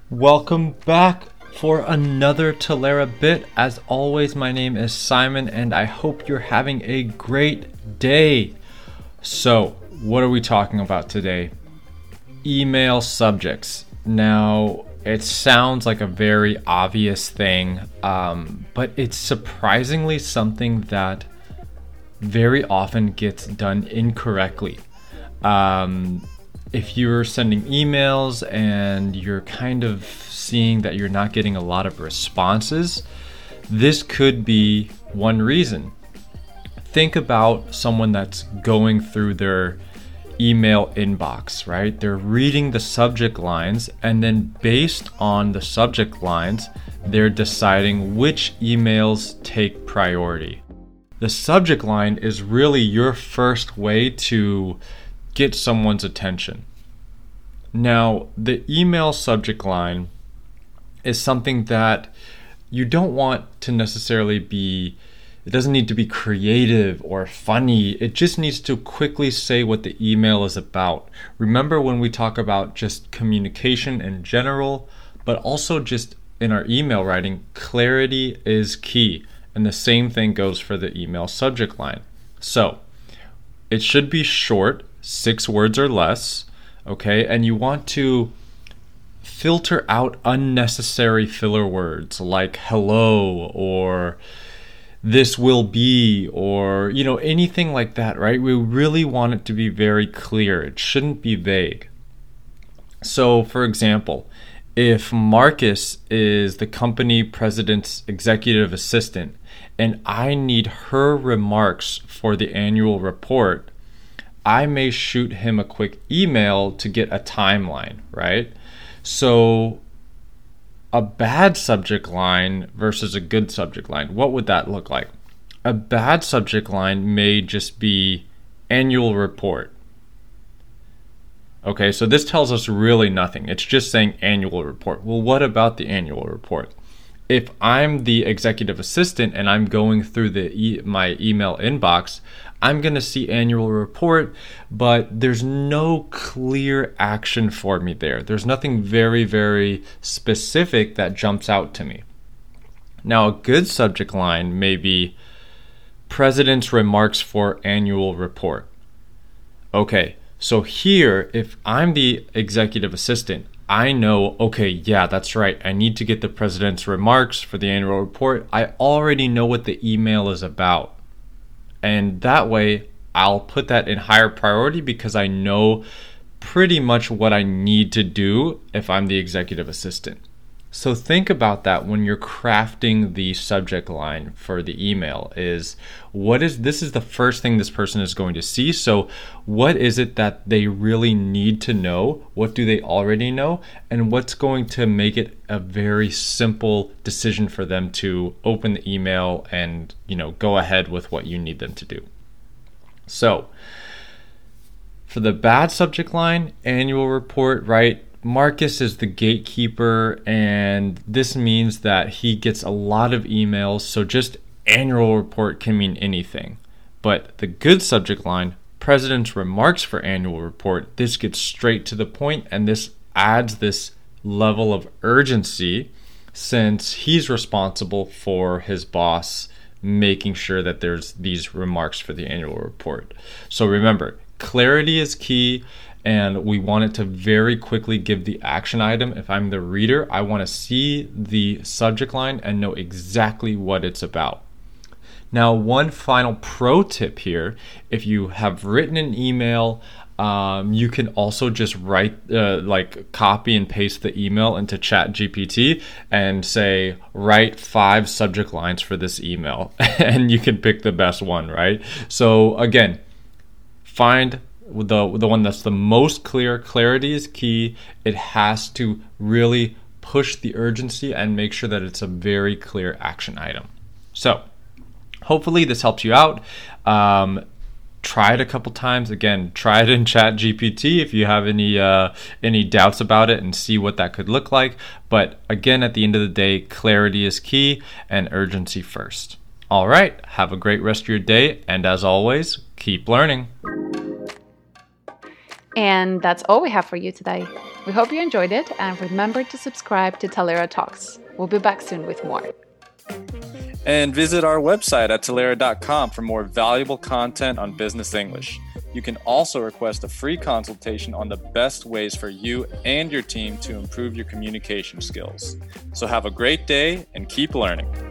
Welcome back for another Talera Bit. As always, my name is Simon and I hope you're having a great day. So, what are we talking about today? Email subjects. Now, it sounds like a very obvious thing, but it's surprisingly something that very often gets done incorrectly. If you're sending emails and you're kind of seeing that you're not getting a lot of responses, this could be one reason. Think about someone that's going through their email inbox, right? They're reading the subject lines, and then based on the subject lines, they're deciding which emails take priority. The subject line is really your first way to get someone's attention. Now, the email subject line is something that you don't want to necessarily be, it doesn't need to be creative or funny. It just needs to quickly say what the email is about. Remember when we talk about just communication in general, but also just in our email writing, clarity is key. And the same thing goes for the email subject line. So it should be short, 6 words or less, okay? And you want to filter out unnecessary filler words like hello or this will be or, anything like that, right? We really want it to be very clear. It shouldn't be vague. So, for example, if Marcus is the company president's executive assistant and I need her remarks for the annual report, I may shoot him a quick email to get a timeline, right? So a bad subject line versus a good subject line, what would that look like? A bad subject line may just be annual report. Okay, so this tells us really nothing. It's just saying annual report. Well, what about the annual report? If I'm the executive assistant and I'm going through my email inbox, I'm going to see annual report, but there's no clear action for me there. There's nothing very, very specific that jumps out to me. Now, a good subject line may be President's remarks for annual report. Okay, so here, if I'm the executive assistant, I know, okay, yeah, that's right. I need to get the president's remarks for the annual report. I already know what the email is about. And that way, I'll put that in higher priority because I know pretty much what I need to do if I'm the executive assistant. So think about that when you're crafting the subject line for the email this is the first thing this person is going to see. So what is it that they really need to know? What do they already know? And what's going to make it a very simple decision for them to open the email and, go ahead with what you need them to do. So for the bad subject line, annual report, right? Marcus is the gatekeeper, and this means that he gets a lot of emails, so just annual report can mean anything. But the good subject line, President's remarks for annual report, this gets straight to the point, and this adds this level of urgency since he's responsible for his boss making sure that there's these remarks for the annual report. So remember, clarity is key. And we want it to very quickly give the action item. If I'm the reader, I want to see the subject line and know exactly what it's about. Now, one final pro tip here, if you have written an email, you can also just write, copy and paste the email into ChatGPT and say, write 5 subject lines for this email. And you can pick the best one, right? So again, find the one that's the most clear. Clarity is key. It has to really push the urgency and make sure that it's a very clear action item. So hopefully this helps you out. Try it a couple times. Again, try it in ChatGPT if you have any doubts about it and see what that could look like. But again, at the end of the day, clarity is key and urgency first. All right, have a great rest of your day. And as always, keep learning. And that's all we have for you today. We hope you enjoyed it, and remember to subscribe to Talera Talks. We'll be back soon with more. And visit our website at Talera.com for more valuable content on business English. You can also request a free consultation on the best ways for you and your team to improve your communication skills. So have a great day and keep learning.